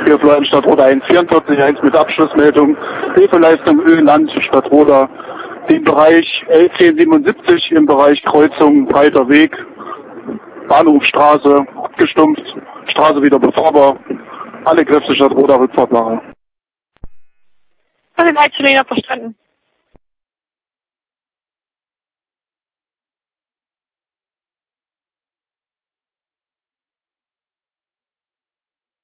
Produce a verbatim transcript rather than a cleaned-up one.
Hier bleiben Stadtroder eins vierundvierzig eins mit Abschlussmeldung. Hilfeleistung Öland Stadtroder. Den Bereich L zehn siebenundsiebzig im Bereich Kreuzung Breiter Weg. Bahnhofstraße abgestumpft. Straße wieder befahrbar. Alle Kräfte Stadtroder Rückfahrtbare. Was ist Leitstelle verstanden?